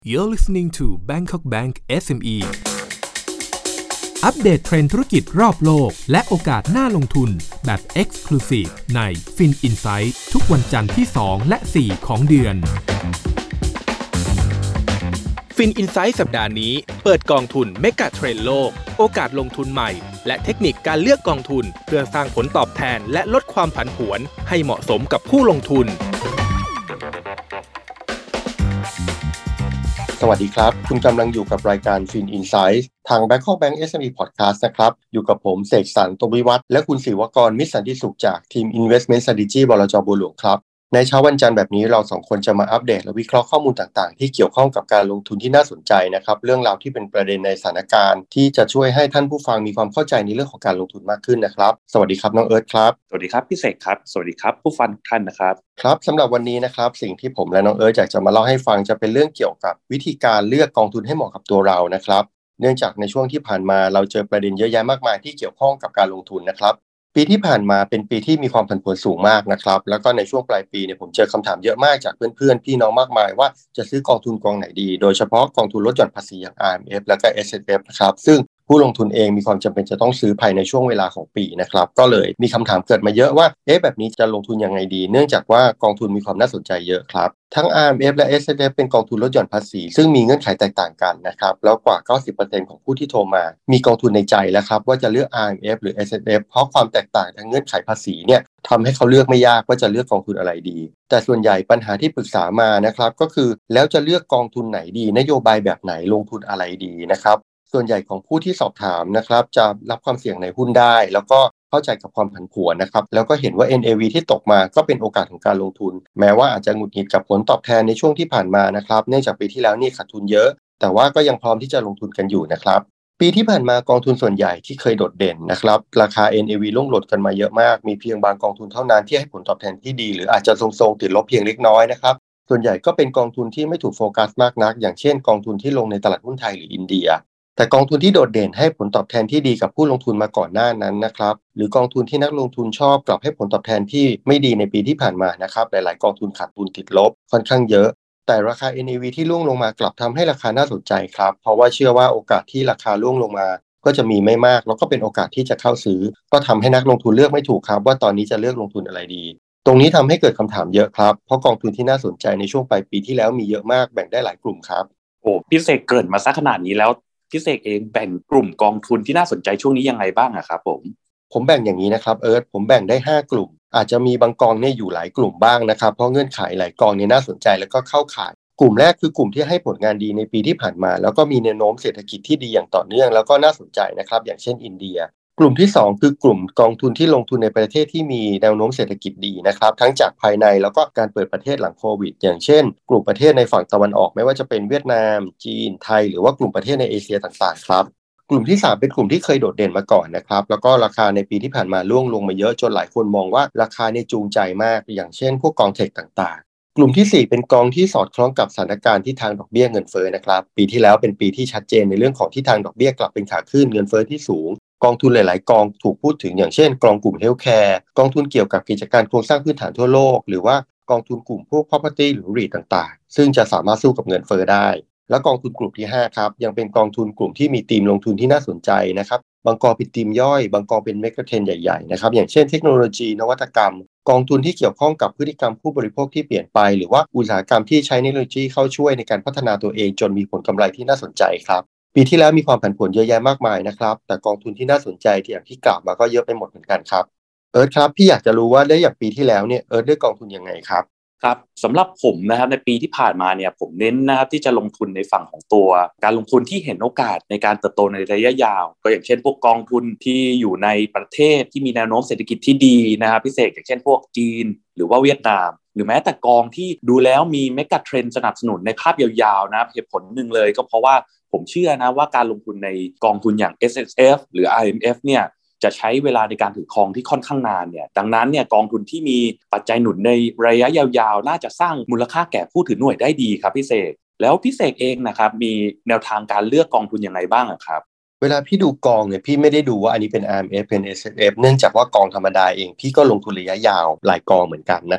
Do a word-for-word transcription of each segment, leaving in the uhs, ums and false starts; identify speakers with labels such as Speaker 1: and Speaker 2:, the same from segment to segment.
Speaker 1: You're listening to Bangkok Bank เอส เอ็ม อี อัปเดตเทรนด์ธุรกิจรอบโลกและโอกาสน่าลงทุนแบบ Exclusive ใน Fin Insight ทุกวันจันทร์ที่ สอง และ สี่ ของเดือน Fin Insight สัปดาห์นี้เปิดกองทุนเมกะเทรนด์โลกโอกาสลงทุนใหม่และเทคนิคการเลือกกองทุนเพื่อสร้างผลตอบแทนและลดความผันผวนให้เหมาะสมกับผู้ลงทุน
Speaker 2: สวัสดีครับคุณกำลังอยู่กับรายการ Fin Insight ทาง Bangkok Bank เอส เอ็ม อี Podcast นะครับอยู่กับผมเสกสรร ตวิวัฒน์และคุณศิวกร มิตรสันติสุขจากทีม Investment Strategy บลจ.บัวหลวงครับในเช้าวันจันทร์แบบนี้เราสองคนจะมาอัปเดตและวิเคราะห์ข้อมูลต่างๆที่เกี่ยวข้องกับการลงทุนที่น่าสนใจนะครับเรื่องราวที่เป็นประเด็นในสถานการณ์ที่จะช่วยให้ท่านผู้ฟังมีความเข้าใจในเรื่องของการลงทุนมากขึ้นนะครับสวัสดีครับน้องเอิร์ธครับ
Speaker 3: สวัสดีครับพี่เสกครับสวัสดีครับผู้ฟังทุกท่านนะครับ
Speaker 2: ครับสำหรับวันนี้นะครับสิ่งที่ผมและน้องเอิร์ธอยากจะมาเล่าให้ฟังจะเป็นเรื่องเกี่ยวกับวิธีการเลือกกองทุนให้เหมาะกับตัวเรานะครับเนื่องจากในช่วงที่ผ่านมาเราเจอประเด็นเยอะแยะมากมายที่เกี่ยวข้องกับการลงทุนนะครับปีที่ผ่านมาเป็นปีที่มีความผันผวนสูงมากนะครับแล้วก็ในช่วงปลายปีเนี่ยผมเจอคำถามเยอะมากจากเพื่อนๆพี่น้องมากมายว่าจะซื้อกองทุนกองไหนดีโดยเฉพาะกองทุนลดหย่อนภาษีอย่าง อาร์ เอ็ม เอฟ แล้วก็ เอส แอนด์ พี นะครับซึ่งผู้ลงทุนเองมีความจำเป็นจะต้องซื้อภายในช่วงเวลาของปีนะครับก็เลยมีคำถามเกิดมาเยอะว่าเอ๊ะแบบนี้จะลงทุนยังไงดีเนื่องจากว่ากองทุนมีความน่าสนใจเยอะครับทั้ง อาร์ เอ็ม เอฟ และ เอส แอนด์ พี เป็นกองทุนลดหย่อนภาษีซึ่งมีเงื่อนไขแตกต่างกันนะครับแล้วกว่า เก้าสิบเปอร์เซ็นต์ ของผู้ที่โทรมามีกองทุนในใจแล้วครับว่าจะเลือก อาร์ เอ็ม เอฟ หรือ เอส แอนด์ พี เพราะความแตกต่างทางเงื่อนไขภาษีเนี่ยทำให้เขาเลือกไม่ยากว่าจะเลือกกองทุนอะไรดีแต่ส่วนใหญ่ปัญหาที่ปรึกษามานะครับก็คือแล้วจะเลือกกองทุนไหนดีนโยบายแบบไหนลงทุนอะไรดีนะครับส่วนใหญ่ของผู้ที่สอบถามนะครับจะรับความเสี่ยงในหุ้นได้แล้วก็เข้าใจกับความผันผวนนะครับแล้วก็เห็นว่า เอ็น เอ วี ที่ตกมาก็เป็นโอกาสของการลงทุนแม้ว่าอาจจะหงุดหงิดกับผลตอบแทนในช่วงที่ผ่านมานะครับเนื่องจากปีที่แล้วนี่ขาดทุนเยอะแต่ว่าก็ยังพร้อมที่จะลงทุนกันอยู่นะครับปีที่ผ่านมากองทุนส่วนใหญ่ที่เคยโดดเด่นนะครับราคา เอ็น เอ วี ร่วงหล่นกันมาเยอะมากมีเพียงบางกองทุนเท่านั้นที่ให้ผลตอบแทนที่ดีหรืออาจจะทรงๆติดลบเพียงเล็กน้อยนะครับส่วนใหญ่ก็เป็นกองทุนที่ไม่ถูกโฟกัสมากนักอย่างเช่นกองทุนที่ลงในตลาดหุ้นไทยหรืออินเดียแต่กองทุนที่โดดเด่นให้ผลตอบแทนที่ดีกับผู้ลงทุนมาก่อนหน้านั้นนะครับหรือกองทุนที่นักลงทุนชอบกลับให้ผลตอบแทนที่ไม่ดีในปีที่ผ่านมานะครับหลายๆกองทุนขาดทุนติดลบค่อนข้างเยอะแต่ราคา เอ็น เอ วี ที่ร่วงลงมากลับทำให้ราคาน่าสนใจครับเพราะว่าเชื่อว่าโอกาสที่ราคาร่วงลงมาก็จะมีไม่มากแล้วก็เป็นโอกาสที่จะเข้าซื้อก็ทำให้นักลงทุนเลือกไม่ถูกครับว่าตอนนี้จะเลือกลงทุนอะไรดีตรงนี้ทำให้เกิดคำถามเยอะครับเพราะกองทุนที่น่าสนใจในช่วงปลายปีที่แล้วมีเยอะมากแบ่งได้หลายกลุ่มครับ
Speaker 3: โอ้พี่เสกเกริ่นมาซะขนาดนี้แล้วพี่เสกเองแบ่งกลุ่มกองทุนที่น่าสนใจช่วงนี้ยังไงบ้างอะครับผม
Speaker 2: ผมแบ่งอย่างนี้นะครับเอิร์ธผมแบ่งได้ห้ากลุ่มอาจจะมีบางกองเนี่ยอยู่หลายกลุ่มบ้างนะครับเพราะเงื่อนไขหลายกองเนี่ยน่าสนใจแล้วก็เข้าข่ายกลุ่มแรกคือกลุ่มที่ให้ผลงานดีในปีที่ผ่านมาแล้วก็มีแนวโน้มเศรษฐกิจที่ดีอย่างต่อเนื่องแล้วก็น่าสนใจนะครับอย่างเช่นอินเดียกลุ่มที่สองคือกลุ่มกองทุนที่ลงทุนในประเทศที่มีแนวโน้มเศรษฐกิจดีนะครับทั้งจากภายในแล้วก็การเปิดประเทศหลังโควิดอย่างเช่นกลุ่มประเทศในฝั่งตะวันออกไม่ว่าจะเป็นเวียดนามจีนไทยหรือว่ากลุ่มประเทศในเอเชียต่างๆครับกลุ่มที่สามเป็นกลุ่มที่เคยโดดเด่นมาก่อนนะครับแล้วก็ราคาในปีที่ผ่านมาร่วงลงมาเยอะจนหลายคนมองว่าราคาเนี่ยจูงใจมากอย่างเช่นพวกกองเทคต่างๆกลุ่มที่สี่เป็นกองที่สอดคล้องกับสถานการณ์ที่ทางดอกเบี้ยเงินเฟ้อนะครับปีที่แล้วเป็นปีที่ชัดเจนในเรื่องของที่ทางดอกเบี้ยกลับเป็นขาขึ้นเงินเฟ้อที่สูงกองทุนหลายๆกองถูกพูดถึงอย่างเช่นกองกลุ่มเฮลท์แคร์กองทุนเกี่ยวกับกิจการโครงสร้างพื้นฐานทั่วโลกหรือว่ากองทุนกลุ่มพวก property หรือ รีท ต่างๆซึ่งจะสามารถสู้กับเงินเฟ้อได้และกองทุนกลุ่มที่ห้าครับยังเป็นกองทุนกลุ่มที่มีธีมลงทุนที่น่าสนใจนะครับบางกองเป็นธีมย่อยบางกองเป็นเมกะเทรนด์ใหญ่ๆนะครับอย่างเช่นเทคโนโลยีนวัตกรรมกองทุนที่เกี่ยวข้องกับพฤติกรรมผู้บริโภคที่เปลี่ยนไปหรือว่าอุตสาหกรรมที่ใช้เทคโนโลยีเข้าช่วยในการพัฒนาตัวเองจนมีผลกำไรที่น่าสนใจครับปีที่แล้วมีความผันผวนเยอะแยะมากมายนะครับแต่กองทุนที่น่าสนใจที่อย่างที่กล่าวมาก็เยอะไปหมดเหมือนกันครับเอิร์ธครับพี่อยากจะรู้ว่าได้อย่างปีที่แล้วเนี่ยเอิร์ธเลือกกองทุนยังไงครับ
Speaker 3: ครับสำหรับผมนะครับในปีที่ผ่านมาเนี่ยผมเน้นนะครับที่จะลงทุนในฝั่งของตัวการลงทุนที่เห็นโอกาสในการเติบโตในระยะยาวก็อย่างเช่นพวกกองทุนที่อยู่ในประเทศที่มีแนวโน้มเศรษฐกิจที่ดีนะครับพิเศษอย่างเช่นพวกจีนหรือว่าเวียดนามหรือแม้แต่กองที่ดูแล้วมีเมกะเทรนด์สนับสนุนในภาพยาวๆนะเหตุผลหนึ่งเลยก็เพราะว่าผมเชื่อนะว่าการลงทุนในกองทุนอย่าง เอส แอนด์ พี หรือ อาร์ เอ็ม เอฟ เนี่ยจะใช้เวลาในการถือครองที่ค่อนข้างนานเนี่ยดังนั้นเนี่ยกองทุนที่มีปัจจัยหนุนในระยะยาวๆน่าจะสร้างมูลค่าแก่ผู้ถือหน่วยได้ดีครับพี่เสกแล้วพี่เสกเองนะครับมีแนวทางการเลือกกองทุนยังไงบ้างครับ
Speaker 2: เวลาพี่ดูกองเนี่ยพี่ไม่ได้ดูว่าอันนี้เป็น อาร์ เอ็ม เอฟ เป็น เอส แอนด์ พี เนื่องจากว่ากองธรรมดาเองพี่ก็ลงทุนระยะยาวหลายกองเหมือนกันนะครับ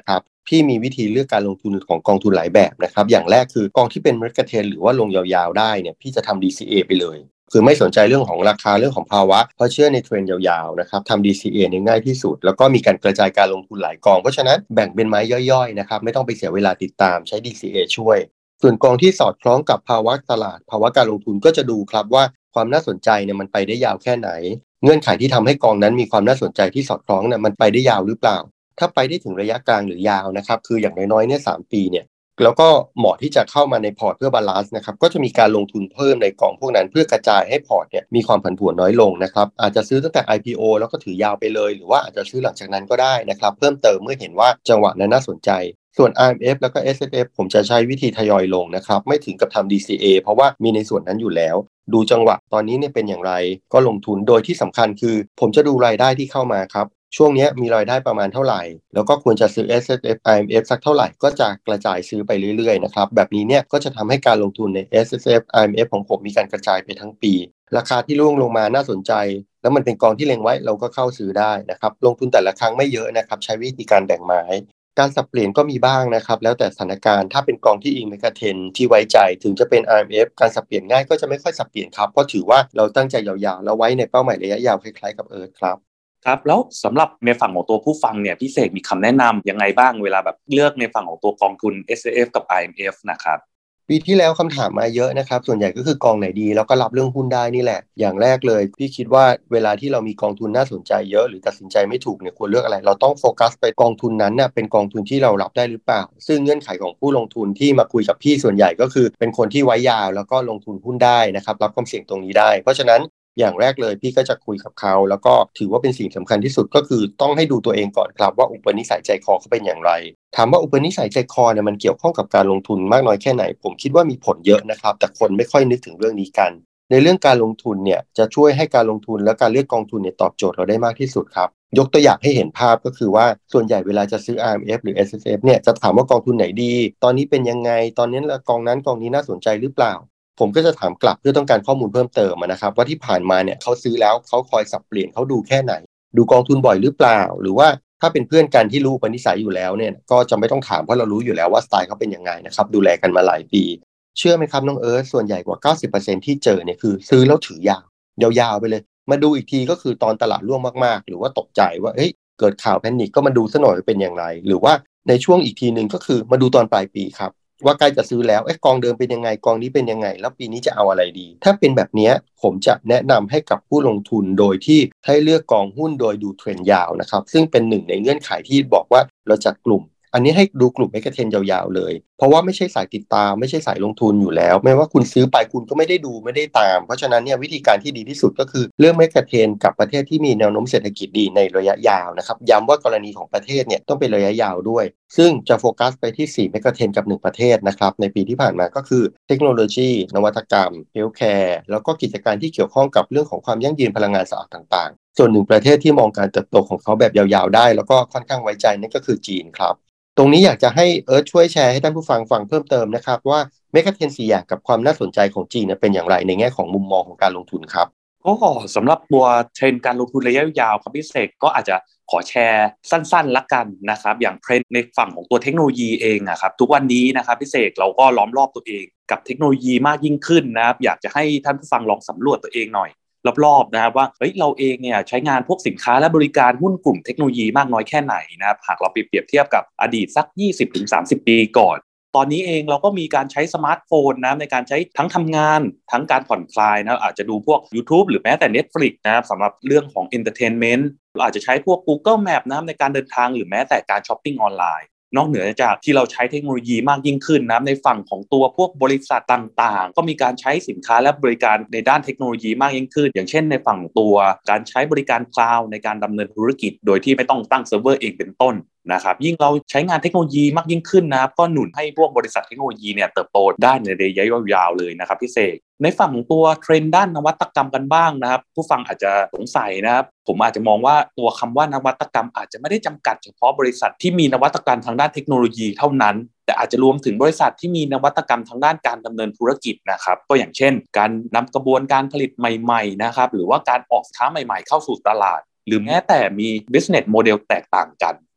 Speaker 2: พี่มีวิธีเลือกการลงทุนของกองทุนหลายแบบนะครับอย่างแรกคือกองที่เป็นเมกะเทรนด์หรือว่าลงยาวๆได้เนี่ยพี่จะทำ ดี ซี เอ ไปเลยคือไม่สนใจเรื่องของราคาเรื่องของภาวะเพราะเชื่อในเทรนด์ยาวๆนะครับทำ ดี ซี เอ เนี่ยง่ายที่สุดแล้วก็มีการกระจายการลงทุนหลายกองเพราะฉะนั้นแบ่งเป็นไม้ย่อยๆนะครับไม่ต้องไปเสียเวลาติดตามใช้ ดี ซี เอ ช่วยส่วนกองที่สอดคล้องกับภาวะตลาดภาวะการลงทุนก็จะดูครับว่าความน่าสนใจเนี่ยมันไปได้ยาวแค่ไหนเงื่อนไขที่ทำให้กองนั้นมีความน่าสนใจที่สอดคล้องเนี่ยมันไปได้ยาวหรือเปล่าถ้าไปได้ถึงระยะกลางหรือยาวนะครับคืออย่างน้อยๆเนี่ยสามปีเนี่ยแล้วก็เหมาะที่จะเข้ามาในพอร์ตเพื่อบาลานซ์นะครับก็จะมีการลงทุนเพิ่มในกองพวกนั้นเพื่อกระจายให้พอร์ตเนี่ยมีความผันผวนน้อยลงนะครับอาจจะซื้อตั้งแต่ ไอ พี โอ แล้วก็ถือยาวไปเลยหรือว่าอาจจะซื้อหลังจากนั้นก็ได้นะครับเพิ่มเติมเมื่อเห็นว่าจังหวะนั้นน่าสนใจส่วน อาร์ เอ็ม เอฟ แล้วก็ เอส เอฟ เอฟ ผมจะใช้วิธีทยอยลงนะครับไม่ถึงกับทำ ดี ซี เอ เพราะว่ามีในส่วนนั้นอยู่แล้วดูจังหวะตอนนี้เนี่ยเป็นอย่างไรก็ลงทุนโดยที่สำคัญคือผมจะดูรายได้ที่เข้ามาครับช่วงนี้มีรายได้ประมาณเท่าไหร่แล้วก็ควรจะซื้อ เอส เอฟ เอฟ อาร์ เอ็ม เอฟ สักเท่าไหร่ก็จะกระจายซื้อไปเรื่อยๆนะครับแบบนี้เนี่ยก็จะทำให้การลงทุนใน เอส เอฟ เอฟ อาร์ เอ็ม เอฟ ของผมมีการกระจายไปทั้งปีราคาที่ร่วงลงมาน่าสนใจแล้วมันเป็นกองที่เล็งไว้เราก็เข้าซื้อได้นะครับลงทุนแต่ละครั้งไม่เยอะนะครับใช้วิธีการแบ่งไม้การสับเปลี่ยนก็มีบ้างนะครับแล้วแต่สถานการณ์ถ้าเป็นกองที่อิงเมกะเทรนด์ที่ไว้ใจถึงจะเป็น อาร์ เอ็ม เอฟ การสับเปลี่ยนง่ายก็จะไม่ค่อยสับเปลี่ยนครับเพราะถือว่าเราตั้งใจยาวๆแล้วไว้ในเป้าหมายระยะยาวคล้ายๆกับเอิร์ธครับ
Speaker 3: ครับแล้วสำหรับในฝั่งของตัวผู้ฟังเนี่ยพี่เสกมีคำแนะนำยังไงบ้างเวลาแบบเลือกในฝั่งของตัวกองทุน เอส เอฟ กับ อาร์ เอ็ม เอฟ นะครับ
Speaker 2: ปีที่แล้วคำถามมาเยอะนะครับส่วนใหญ่ก็คือกองไหนดีแล้วก็รับเรื่องหุ้นได้นี่แหละอย่างแรกเลยพี่คิดว่าเวลาที่เรามีกองทุนน่าสนใจเยอะหรือตัดสินใจไม่ถูกเนี่ยควรเลือกอะไรเราต้องโฟกัสไปกองทุนนั้นเนี่ยเป็นกองทุนที่เรารับได้หรือเปล่าซึ่งเงื่อนไขของผู้ลงทุนที่มาคุยกับพี่ส่วนใหญ่ก็คือเป็นคนที่ไว้ยาวแล้วก็ลงทุนหุ้นได้นะครับรับความเสี่ยงตรงนี้ได้เพราะฉะนั้นอย่างแรกเลยพี่ก็จะคุยกับเขาแล้วก็ถือว่าเป็นสิ่งสำคัญที่สุดก็คือต้องให้ดูตัวเองก่อนครับว่าอุปนิสัยใจคอเขาเป็นอย่างไรถามว่าอุปนิสัยใจคอเนี่ยมันเกี่ยวข้องกับการลงทุนมากน้อยแค่ไหนผมคิดว่ามีผลเยอะนะครับแต่คนไม่ค่อยนึกถึงเรื่องนี้กันในเรื่องการลงทุนเนี่ยจะช่วยให้การลงทุนและการเลือกกองทุนเนี่ยตอบโจทย์เราได้มากที่สุดครับยกตัวอย่างให้เห็นภาพก็คือว่าส่วนใหญ่เวลาจะซื้อ อาร์ เอ็ม เอฟ หรือ เอส เอฟ เอฟ เนี่ยจะถามว่ากองทุนไหนดีตอนนี้เป็นยังไงตอนนี้กองนั้นกองนี้น่าสนใจหรือเปล่าผมก็จะถามกลับเพื่อต้องการข้อมูลเพิ่มเติมนะครับว่าที่ผ่านมาเนี่ยเขาซื้อแล้วเขาคอยสับเปลี่ยนเขาดูแค่ไหนดูกองทุนบ่อยหรือเปล่าหรือว่าถ้าเป็นเพื่อนกันที่รู้อุปนิสัยอยู่แล้วเนี่ยก็จะไม่ต้องถามเพราะเรารู้อยู่แล้วว่าสไตล์เขาเป็นยังไงนะครับดูแลกันมาหลายปีเชื่อไหมครับน้องเอิร์ธส่วนใหญ่กว่า เก้าสิบเปอร์เซ็นต์ ที่เจอเนี่ยคือซื้อแล้วถือยาวยาวๆไปเลยมาดูอีกทีก็คือตอนตลาดร่วงมากๆหรือว่าตกใจว่าเฮ้ยเกิดข่าวแพนิคก็มาดูซะหน่อยเป็นอย่างไรหรือว่าในช่วงอีกทีนึงก็คือมาดูตอนปลายปีครับว่าใกล้จะซื้อแล้วไอ้กองเดิมเป็นยังไงกองนี้เป็นยังไงแล้วปีนี้จะเอาอะไรดีถ้าเป็นแบบนี้ผมจะแนะนำให้กับผู้ลงทุนโดยที่ให้เลือกกองหุ้นโดยดูเทรนด์ยาวนะครับซึ่งเป็นหนึ่งในเงื่อนไขที่บอกว่าเราจัดกลุ่มอันนี้ให้ดูกลุ่มเมกะเทรนด์ยาวๆเลยเพราะว่าไม่ใช่สายติดตามไม่ใช่สายลงทุนอยู่แล้วไม่ว่าคุณซื้อไปคุณก็ไม่ได้ดูไม่ได้ตามเพราะฉะนั้นเนี่ยวิธีการที่ดีที่สุดก็คือเลือกเมกะเทรนด์กับประเทศที่มีแนวโน้มเศรษฐกิจดีในระยะยาวนะครับย้ำว่ากรณีของประเทศเนี่ยต้องเป็นระยะยาวด้วยซึ่งจะโฟกัสไปที่สี่เมกะเทรนด์กับหนึ่งประเทศนะครับในปีที่ผ่านมาก็คือเทคโนโลยีนวัตกรรมเฮลท์แคร์แล้วก็กิจการที่เกี่ยวข้องกับเรื่องของความยั่งยืนพลังงานสะอาดต่างๆส่วนหนึ่งประเทศที่มองการเติบโตของเขาแบบยาวๆได้แล้วก็ค่อนข้างไว้ใจนั่นก็คือจีนครับตรงนี้อยากจะให้เอิร์ธช่วยแชร์ให้ท่านผู้ฟังฟังเพิ่มเติมนะครับว่าเมกะเทรนด์สี่อย่างกับความน่าสนใจของจีนเป็นอย่างไรในแง่ของมุมมองของการลงทุนครับ
Speaker 3: ก็สำหรับตัวเทรนด์การลงทุนระยะยาวครับพี่เสกก็อาจจะขอแชร์สั้นๆละกันนะครับอย่างเทรนด์ในฝั่งของตัวเทคโนโลยีเองอะครับทุกวันนี้นะครับพี่เสกเราก็ล้อมรอบตัวเองกับเทคโนโลยีมากยิ่งขึ้นนะครับอยากจะให้ท่านผู้ฟังลองสำรวจตัวเองหน่อยรอบๆนะครับว่าเฮ้ยเราเองเนี่ยใช้งานพวกสินค้าและบริการหุ้นกลุ่มเทคโนโลยีมากน้อยแค่ไหนนะครับหากเราไปเปรียบเทียบกับอดีตสัก ยี่สิบถึงสามสิบ ปีก่อนตอนนี้เองเราก็มีการใช้สมาร์ทโฟนนะในการใช้ทั้งทำงานทั้งการผ่อนคลายนะอาจจะดูพวก YouTube หรือแม้แต่ Netflix นะครับสำหรับเรื่องของ Entertainment เราอาจจะใช้พวก Google Map นะในการเดินทางหรือแม้แต่การช้อปปิ้งออนไลน์นอกเหนือจากที่เราใช้เทคโนโลยีมากยิ่งขึ้นนะในฝั่งของตัวพวกบริษัทต่างๆก็มีการใช้สินค้าและบริการในด้านเทคโนโลยีมากยิ่งขึ้นอย่างเช่นในฝั่งตัวการใช้บริการคลาวด์ในการดำเนินธุรกิจโดยที่ไม่ต้องตั้งเซิร์ฟเวอร์เองเป็นต้นนะครับยิ่งเราใช้งานเทคโนโลยีมากยิ่งขึ้นนะครับก็หนุนให้พวกบริษัทเทคโนโลยีเนี่ยเติบโตได้ในระยะยาวๆเลยนะครับพี่เสกในฝั่งของตัวเทรนด์ด้านนวัตกรรมกันบ้างนะครับผู้ฟังอาจจะสงสัยนะครับผมอาจจะมองว่าตัวคำว่านวัตกรรมอาจจะไม่ได้จำกัดเฉพาะบริษัทที่มีนวัตกรรมทางด้านเทคโนโลยีเท่านั้นแต่อาจจะรวมถึงบริษัทที่มีนวัตกรรมทางด้านการดำเนินธุรกิจนะครับก็อย่างเช่นการนำกระบวนการผลิตใหม่ๆนะครับหรือว่าการออกสินค้าใหม่ๆเข้าสู่ตลาดหรือแม้แต่มี business model แตกต่างกัน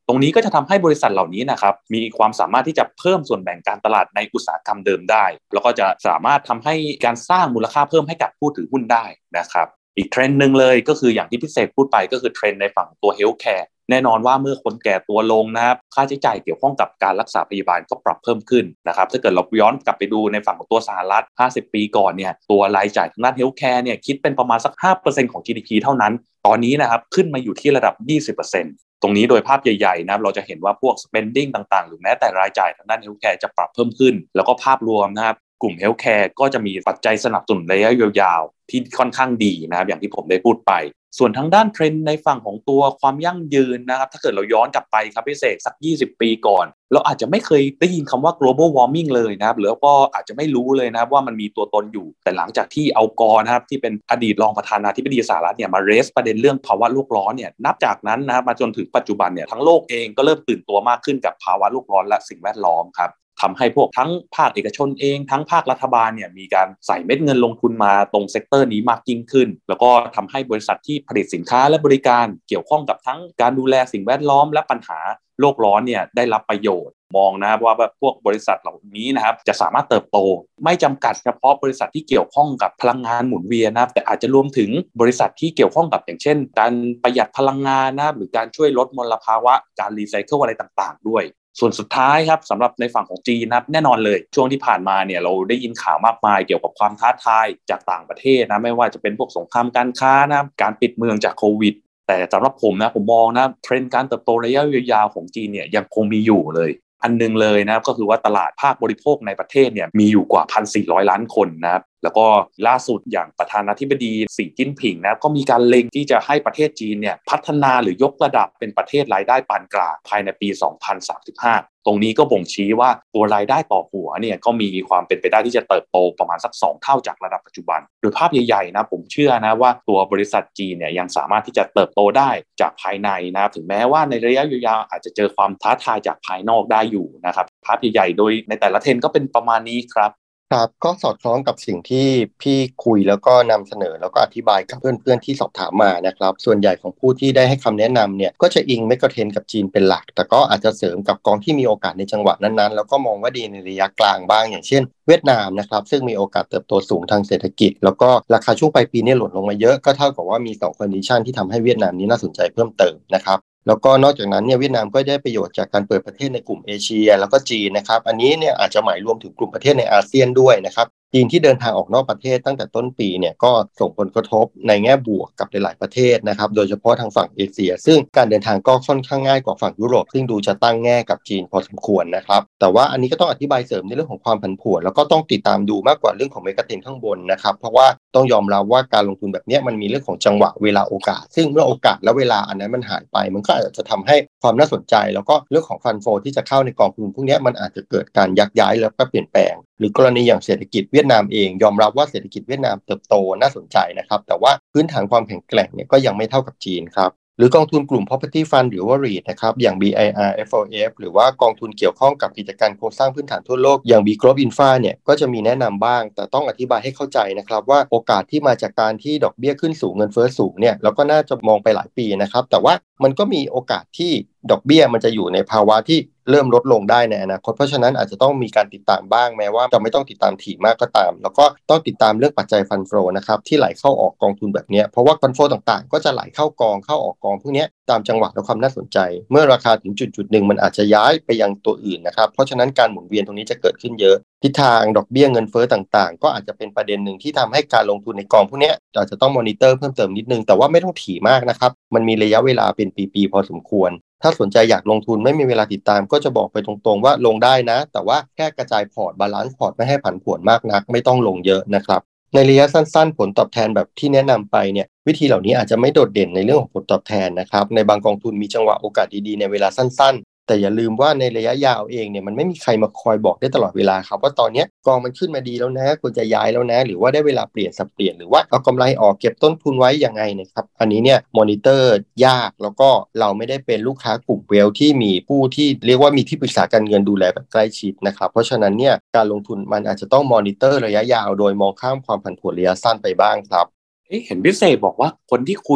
Speaker 3: ตรงนี้ก็จะทำให้บริษัทเหล่านี้นะครับมีความสามารถที่จะเพิ่มส่วนแบ่งการตลาดในอุตสาหกรรมเดิมได้แล้วก็จะสามารถทำให้การสร้างมูลค่าเพิ่มให้กับผู้ถือหุ้นได้นะครับอีกเทรนด์นึงเลยก็คืออย่างที่พี่เสกพูดไปก็คือเทรนด์ในฝั่งตัวเฮลท์แคร์แน่นอนว่าเมื่อคนแก่ตัวลงนะครับค่าใช้จ่ายเกี่ยวข้องกับการรักษาพยาบาลก็ปรับเพิ่มขึ้นนะครับถ้าเกิดเราย้อนกลับไปดูในฝั่งของตัวสหรัฐห้าสิบปีก่อนเนี่ยตัวรายจ่ายทางด้านเฮลท์แคร์เนี่ยคิดเป็นประมาณสัก ห้าเปอร์เซ็นต์ ของ จี ดี พี เท่านั้นตอนนี้นะครับขึ้นมาอยู่ที่ระดับ ยี่สิบเปอร์เซ็นต์ ตรงนี้โดยภาพใหญ่ๆนะเราจะเห็นว่าพวก spending ต่างๆหรือแม้แต่รายจ่ายทางด้านเฮลท์แคร์จะปรับเพิ่มขึ้นแล้วก็ภาพรวมนะครับกลุ่มเฮลท์แคร์ก็จะมีปัจจัยสนับสนุนระยะยาวๆที่ค่อนข้างดีนะครับอย่างที่ผมได้พูดไปส่วนทางด้านเทรนด์ในฝั่งของตัวความยั่งยืนนะครับถ้าเกิดเราย้อนกลับไปครับพี่เสกสักยี่สิบปีก่อนเราอาจจะไม่เคยได้ยินคำว่า global warming เลยนะครับหรือก็อาจจะไม่รู้เลยนะครับว่ามันมีตัวตนอยู่แต่หลังจากที่เอากอร์นะครับที่เป็นอดีตรองประธานาธิบดีสหรัฐเนี่ยมาเรสประเด็นเรื่องภาวะโลกร้อนเนี่ยนับจากนั้นนะครับมาจนถึงปัจจุบันเนี่ยทั้งโลกเองก็เริ่มตื่นตัวมากขึ้นกับภาวะโลกร้อนและสิ่งแวดล้อมครับทำให้พวกทั้งภาคเอกชนเองทั้งภาครัฐบาลเนี่ยมีการใส่เม็ดเงินลงทุนมาตรงเซกเตอร์นี้มากยิ่งขึ้นแล้วก็ทำให้บริษัทที่ผลิตสินค้าและบริการเกี่ยวข้องกับทั้งการดูแลสิ่งแวดล้อมและปัญหาโลกร้อนเนี่ยได้รับประโยชน์มองนะครับว่าพวกบริษัทเหล่านี้นะครับจะสามารถเติบโตไม่จำกัดเฉพาะบริษัทที่เกี่ยวข้องกับพลังงานหมุนเวียนนะครับแต่อาจจะรวมถึงบริษัทที่เกี่ยวข้องกับอย่างเช่นการประหยัดพลังงานนะครับหรือการช่วยลดมลภาวะการรีไซเคิลอะไรต่างๆด้วยส่วนสุดท้ายครับสำหรับในฝั่งของจีนนะครับแน่นอนเลยช่วงที่ผ่านมาเนี่ยเราได้ยินข่าวมากมายเกี่ยวกับความท้าทายจากต่างประเทศนะไม่ว่าจะเป็นพวกสงครามการค้านะการปิดเมืองจากโควิดแต่สำหรับผมนะผมมองนะเทรนด์การเติบโตระยะยาวของจีนเนี่ยยังคงมีอยู่เลยอันนึงเลยนะครับก็คือว่าตลาดภาคบริโภคในประเทศเนี่ยมีอยู่กว่า หนึ่งพันสี่ร้อย ล้านคนนะครับแล้วก็ล่าสุดอย่างประธานาธิบดีสีจิ้นผิงนะก็มีการเล็งที่จะให้ประเทศจีนเนี่ยพัฒนาหรือยกระดับเป็นประเทศรายได้ปานกลางภายในปีสองพันสามสิบห้าตรงนี้ก็บ่งชี้ว่าตัวรายได้ต่อหัวเนี่ยก็มีความเป็นไปได้ที่จะเติบโตประมาณสักสองเท่าจากระดับปัจจุบันโดยภาพใหญ่ๆนะผมเชื่อนะว่าตัวบริษัทจีนเนี่ยยังสามารถที่จะเติบโตได้จากภายในนะถึงแม้ว่าในระยะยาวอาจจะเจอความท้าทายจากภายนอกได้อยู่นะครับภาพใหญ่ๆโดยในแต่ละเทรนด์ก็เป็นประมาณนี้ครับ
Speaker 2: ครับก็สอดคล้องกับสิ่งที่พี่คุยแล้วก็นำเสนอแล้วก็อธิบายกับเพื่อนๆที่สอบถามมานะครับส่วนใหญ่ของผู้ที่ได้ให้คำแนะนำเนี่ยก็จะอิงเมกะเทรนด์กับจีนเป็นหลักแต่ก็อาจจะเสริมกับกองที่มีโอกาสในจังหวะนั้นๆแล้วก็มองว่าดีในระยะกลางบ้างอย่างเช่นเวียดนามนะครับซึ่งมีโอกาสเติบโตสูงทางเศรษฐกิจแล้วก็ราคาช่วงปลายปีนี้หล่นลงมาเยอะก็เท่ากับว่ามีสองคอนดิชันที่ทำให้เวียดนามนี้น่าสนใจเพิ่มเติมนะครับแล้วก็นอกจากนั้นเนี่ยเวียดนามก็ได้ประโยชน์จากการเปิดประเทศในกลุ่มเอเชียแล้วก็จีนนะครับอันนี้เนี่ยอาจจะหมายรวมถึงกลุ่มประเทศในอาเซียนด้วยนะครับจีนที่เดินทางออกนอกประเทศตั้งแต่ต้นปีเนี่ยก็ส่งผลกระทบในแง่บวกกับหลายๆประเทศนะครับโดยเฉพาะทางฝั่งเอเชียซึ่งการเดินทางก็ค่อนข้างง่ายกว่าฝั่งยุโรปซึ่งดูจะตั้งแง่กับจีนพอสมควรนะครับแต่ว่าอันนี้ก็ต้องอธิบายเสริมในเรื่องของความผันผวนแล้วก็ต้องติดตามดูมากกว่าเรื่องของเมกะเทรนด์ข้างบนนะครับเพราะว่าต้องยอมรับว่าการลงทุนแบบนี้มันมีเรื่องของจังหวะเวลาโอกาสซึ่งเมื่อโอกาสและเวลาอันนั้นมันหายไปมันก็อาจจะทำให้ความน่าสนใจแล้วก็เรื่องของฟันโฟที่จะเข้าในกองทุนพวกนี้มันอาจจะเกิดการยักย้ายแล้วก็เปลี่ยนแปลงหรือกรณีอย่างเศรษฐกิจเวียดนามเองยอมรับว่าเศรษฐกิจเวียดนามเติบโตน่าสนใจนะครับแต่ว่าพื้นฐานความแข็งแกร่งเนี่ยก็ยังไม่เท่ากับจีนครับหรือกองทุนกลุ่ม property fund หรือว่า รีท นะครับอย่าง บี ไอ อาร์ เอฟ แอล เอฟ หรือว่ากองทุนเกี่ยวข้องกับกิจการโครงสร้างพื้นฐานทั่วโลกอย่าง B Growth Infra เนี่ยก็จะมีแนะนำบ้างแต่ต้องอธิบายให้เข้าใจนะครับว่าโอกาสที่มาจากการที่ดอกเบี้ยขึ้นสูงเงินเฟ้อสูงเนี่ยเราก็น่าจะมองไปหลายปีนะครับแต่ว่ามันก็มีโอกาสที่ดอกเบี้ยมันจะอยู่ในภาวะที่เริ่มลดลงได้ในอนาคตเพราะฉะนั้นอาจจะต้องมีการติดตามบ้างแม้ว่าจะไม่ต้องติดตามถี่มากก็ตามแล้วก็ต้องติดตามเรื่องปัจจัยฟันโฟนะครับที่ไหลเข้าออกกองทุนแบบนี้เพราะว่าฟันโฟต่างๆก็จะไหลเข้ากองเข้าออกกองพวกนี้ตามจังหวะและความน่าสนใจเมื่อราคาถึงจุดๆนึงมันอาจจะย้ายไปยังตัวอื่นนะครับเพราะฉะนั้นการหมุนเวียนตรงนี้จะเกิดขึ้นเยอะทิศทางดอกเบี้ยเงินเฟ้อต่างๆก็อาจจะเป็นประเด็นหนึ่งที่ทำให้การลงทุนในกองพวกนี้อาจจะต้องมอนิเตอร์เพิ่มเติมนิดนึงแต่ว่าไม่ต้องถี่มากนะครับมันมีระยะเวลาเป็นปีๆพอสมควรถ้าสนใจอยากลงทุนไม่มีเวลาติดตามก็จะบอกไปตรงๆว่าลงได้นะแต่ว่าแค่กระจายพอร์ตบาลานซ์พอร์ตไม่ให้ผันผวนมากนักไม่ต้องลงเยอะนะครับในระยะสั้นๆผลตอบแทนแบบที่แนะนำไปเนี่ยวิธีเหล่านี้อาจจะไม่โดดเด่นในเรื่องของผลตอบแทนนะครับในบางกองทุนมีจังหวะโอกาสดีๆในเวลาสั้นๆแต่อย่าลืมว่าในระยะยาวเองเนี่ยมันไม่มีใครมาคอยบอกได้ตลอดเวลาครับว่าตอนนี้กองมันขึ้นมาดีแล้วนะควรจะย้ายแล้วนะหรือว่าได้เวลาเปลี่ยนสับเปลี่ยนหรือว่าเอากำไรออกเก็บต้นทุนไว้ยังไงนะครับอันนี้เนี่ยมอนิเตอร์ยากแล้วก็เราไม่ได้เป็นลูกค้ากลุ่มเวลที่มีผู้ที่เรียกว่ามีที่ปรึกษาการเงินดูแลแบบใกล้ชิดนะครับเพราะฉะนั้นเนี่ยการลงทุนมันอาจจะต้องมอนิเตอร์ระยะยาวโดยมองข้ามความผันผวนระยะสั้นไปบ้างครับ
Speaker 3: เห็นพิเศษบอกว่าคนที่คุย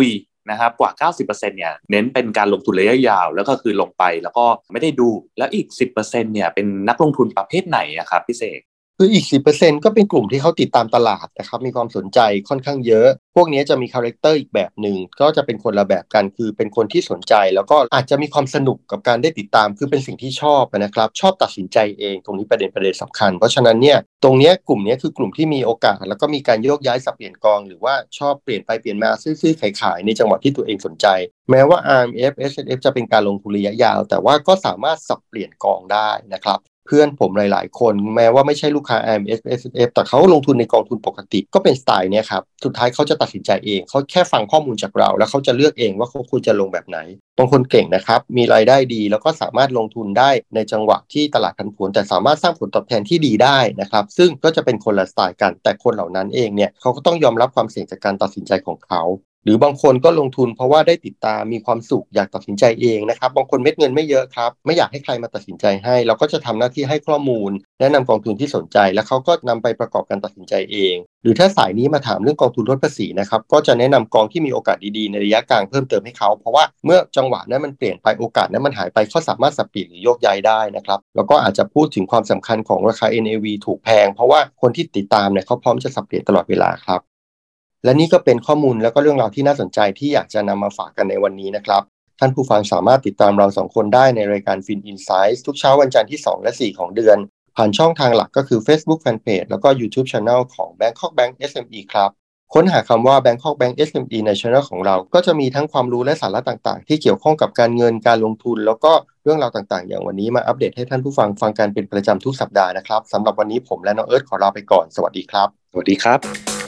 Speaker 3: นะครับกว่า เก้าสิบเปอร์เซ็นต์ เนี่ยเน้นเป็นการลงทุนระยะยาวแล้วก็คือลงไปแล้วก็ไม่ได้ดูแล้วอีก สิบเปอร์เซ็นต์ เนี่ยเป็นนักลงทุนประเภทไหนอะครับพี่เสก
Speaker 2: คืออีก สิบเปอร์เซ็นต์ ก็เป็นกลุ่มที่เขาติดตามตลาดนะครับมีความสนใจค่อนข้างเยอะพวกนี้จะมีคาแรคเตอร์อีกแบบหนึ่งก็จะเป็นคนละแบบกันคือเป็นคนที่สนใจแล้วก็อาจจะมีความสนุกกับการได้ติดตามคือเป็นสิ่งที่ชอบนะครับชอบตัดสินใจเองตรงนี้ประเด็นประเด็นสำคัญเพราะฉะนั้นเนี่ยตรงนี้กลุ่มนี้คือกลุ่มที่มีโอกาสแล้วก็มีการโยกย้ายสับเปลี่ยนกองหรือว่าชอบเปลี่ยนไปเปลี่ยนมาซื้อๆขายๆในจังหวะที่ตัวเองสนใจแม้ว่า อาร์ เอ็ม เอฟ เอส แอนด์ เอฟ จะเป็นการลงทุนระยะยาวแต่ว่าก็สามารถสับเปลี่ยนกองได้นะครับเพื่อนผมหลายๆคนแม้ว่าไม่ใช่ลูกค้า อาร์ เอ็ม เอฟ เอส เอฟ แต่เขาลงทุนในกองทุนปกติก็เป็นสไตล์นี้ครับสุดท้ายเขาจะตัดสินใจเองเขาแค่ฟังข้อมูลจากเราแล้วเขาจะเลือกเองว่าเขาควรจะลงแบบไหนบางคนเก่งนะครับมีรายได้ดีแล้วก็สามารถลงทุนได้ในจังหวะที่ตลาดผันผวนแต่สามารถสร้างผลตอบแทนที่ดีได้นะครับซึ่งก็จะเป็นคนละสไตล์กันแต่คนเหล่านั้นเองเนี่ยเขาก็ต้องยอมรับความเสี่ยงจากการตัดสินใจของเขาหรือบางคนก็ลงทุนเพราะว่าได้ติดตามมีความสุขอยากตัดสินใจเองนะครับบางคนเม็ดเงินไม่เยอะครับไม่อยากให้ใครมาตัดสินใจให้เราก็จะทำหน้าที่ให้ข้อมูลแนะนำกองทุนที่สนใจแล้วเขาก็นำไปประกอบการตัดสินใจเองหรือถ้าสายนี้มาถามเรื่องกองทุนลดภาษีนะครับก็จะแนะนำกองที่มีโอกาสดีๆในระยะกลางเพิ่มเติมให้เขาเพราะว่าเมื่อจังหวะนั้นมันเปลี่ยนไปโอกาสนั้นมันหายไปเขาสามารถสับเปลี่ยนหรือโยกย้ายได้นะครับแล้วก็อาจจะพูดถึงความสำคัญของราคา เอ็น เอ วี ถูกแพงเพราะว่าคนที่ติดตามเนี่ยเขาพร้อมจะสับเปลี่ยนตลอดเวลาครับและนี่ก็เป็นข้อมูลแล้วก็เรื่องราวที่น่าสนใจที่อยากจะนำมาฝากกันในวันนี้นะครับท่านผู้ฟังสามารถติดตามเราสองคนได้ในรายการ Fin Insights ทุกเช้าวันจันทร์ที่สองและสี่ของเดือนผ่านช่องทางหลักก็คือ Facebook Fanpage แล้วก็ YouTube Channel ของ Bangkok Bank เอส เอ็ม อี ครับค้นหาคำว่า Bangkok Bank เอส เอ็ม อี ใน Channel ของเราก็จะมีทั้งความรู้และสาระต่างๆที่เกี่ยวข้องกับการเงินการลงทุนแล้วก็เรื่องราวต่างๆอย่างวันนี้มาอัปเดตให้ท่านผู้ฟังฟังกันเป็นประจำทุกสัปดาห์นะครับสำหรับวันนี้ผมและน้องเอิร์ธขอลาไปก่อนสวัสดีครับ
Speaker 3: สวัสดีครับ